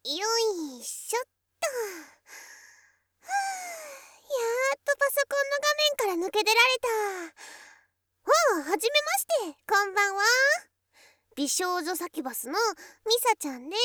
よいしょっと。はやっとパソコンの画面から抜け出られた。はじめまして、こんばんは。美少女サキュバスのミサちゃんです。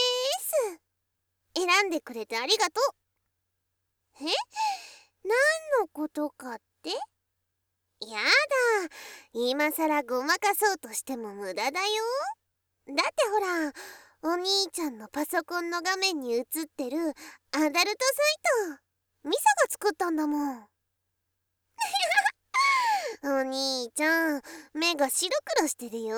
選んでくれてありがとう。何のことかって？やだ、今さらごまかそうとしても無駄だよ。だってほら、お兄ちゃんのパソコンの画面に映ってるアダルトサイト、ミサが作ったんだもん。お兄ちゃん、目が白黒してるよ。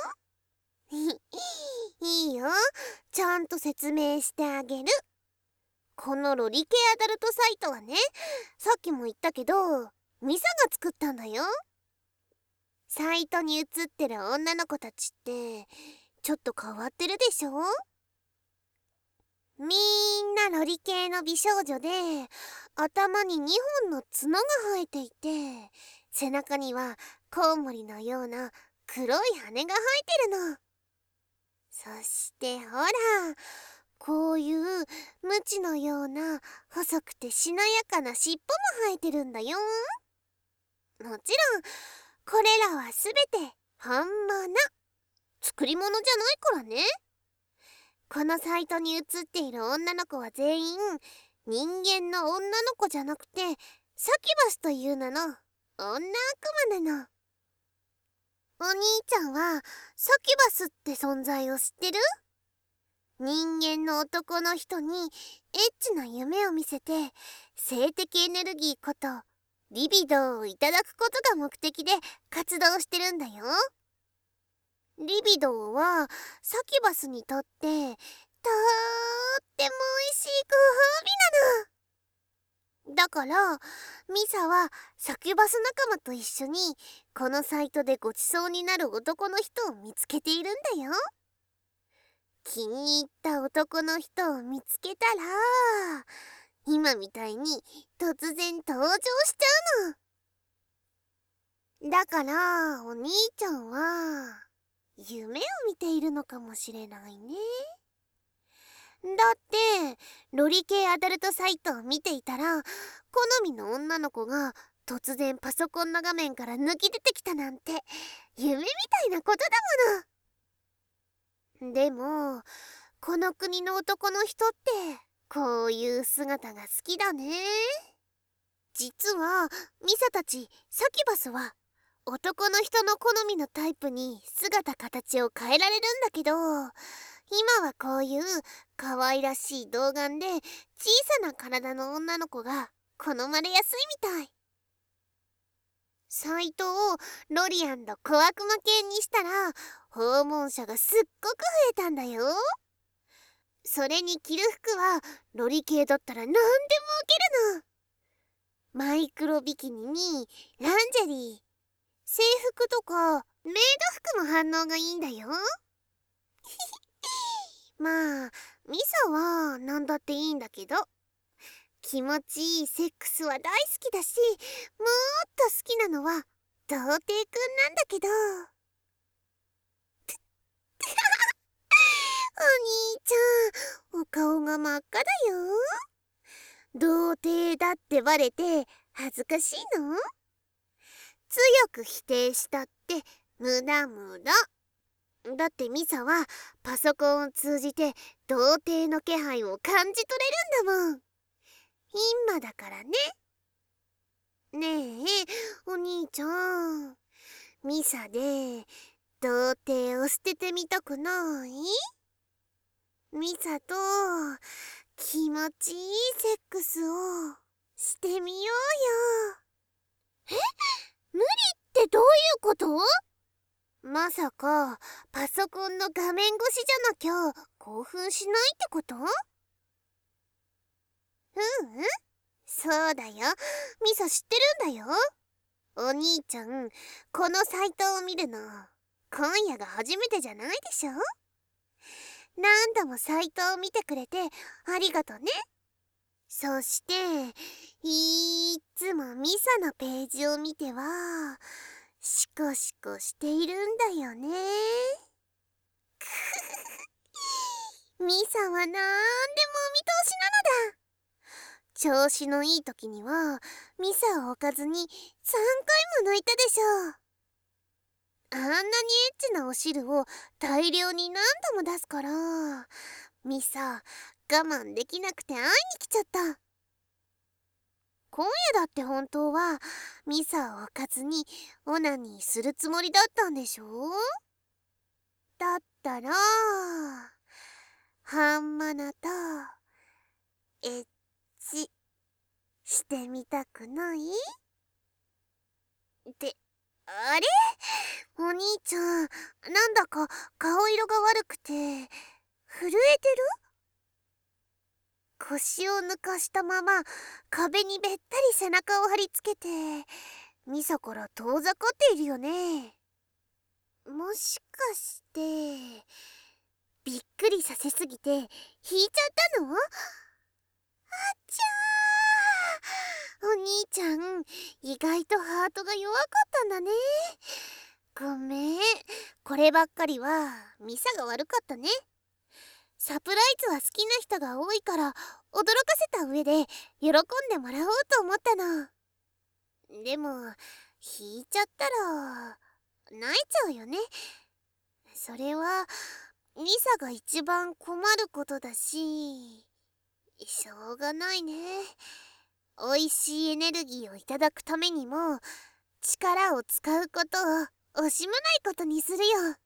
いいよ、ちゃんと説明してあげる。このロリ系アダルトサイトはね、さっきも言ったけど、ミサが作ったんだよ。サイトに映ってる女の子たちってちょっと変わってるでしょ？みんなロリ系の美少女で、頭に2本の角が生えていて、背中にはコウモリのような黒い羽が生えてるの。そしてほら、こういうムチのような細くてしなやかな尻尾も生えてるんだよ。もちろんこれらはすべて本物、作り物じゃないからね。このサイトに写っている女の子は全員人間の女の子じゃなくて、サキュバスという名の女悪魔なの。お兄ちゃんはサキュバスって存在を知ってる？人間の男の人にエッチな夢を見せて、性的エネルギーことリビドーをいただくことが目的で活動してるんだよ。リビドーはサキュバスにとってとっても美味しいご褒美なの。だからミサはサキュバス仲間と一緒にこのサイトでごちそうになる男の人を見つけているんだよ。気に入った男の人を見つけたら、今みたいに突然登場しちゃうの。だからお兄ちゃんは夢を見ているのかもしれないね。だってロリ系アダルトサイトを見ていたら、好みの女の子が突然パソコンの画面から抜き出てきたなんて夢みたいなことだもの。でもこの国の男の人ってこういう姿が好きだね。実はミサたちサキュバスは男の人の好みのタイプに姿形を変えられるんだけど、今はこういう可愛らしい童顔で小さな体の女の子が好まれやすいみたい。サイトをロリアンド小悪魔系にしたら訪問者がすっごく増えたんだよ。それに着る服はロリ系だったら何でも受けるの。マイクロビキニにランジェリー、制服とかメイド服も反応がいいんだよ。まあミサは何だっていいんだけど、気持ちいいセックスは大好きだし、もっと好きなのは童貞くんなんだけど。お兄ちゃん、お顔が真っ赤だよ。童貞だってバレて恥ずかしいの？強く否定したって無駄無駄。だってミサはパソコンを通じて童貞の気配を感じ取れるんだもん。今だからね。ねえお兄ちゃん、ミサで童貞を捨ててみたくない？ミサと気持ちいいセックスをしてみようよ。無理ってどういうこと？まさかパソコンの画面越しじゃなきゃ興奮しないってこと？そうだよ。ミサ知ってるんだよ。お兄ちゃん、このサイトを見るの今夜が初めてじゃないでしょ？何度もサイトを見てくれてありがとね。そしていっつもミサのページを見てはシコシコしているんだよね。ミサはなんでも調子のいい時にはミサを置かずに3回も抜いたでしょ。あんなにエッチなお汁を大量に何度も出すからミサ我慢できなくて会いに来ちゃった。今夜だって本当はミサを置かずにオナニーするつもりだったんでしょ。だったらハンマナとエッチしてみたくない？ってあれ、お兄ちゃんなんだか顔色が悪くて震えてる？腰を抜かしたまま壁にべったり背中を貼り付けてミサから遠ざかっているよね。もしかしてびっくりさせすぎて引いちゃったの？あっちゃー、お兄ちゃん意外とハートが弱かったんだね。ごめん、こればっかりはミサが悪かったね。サプライズは好きな人が多いから驚かせた上で喜んでもらおうと思ったの。でも引いちゃったら泣いちゃうよね。それはミサが一番困ることだししょうがないね。おいしいエネルギーをいただくためにも力を使うことを惜しまないことにするよ。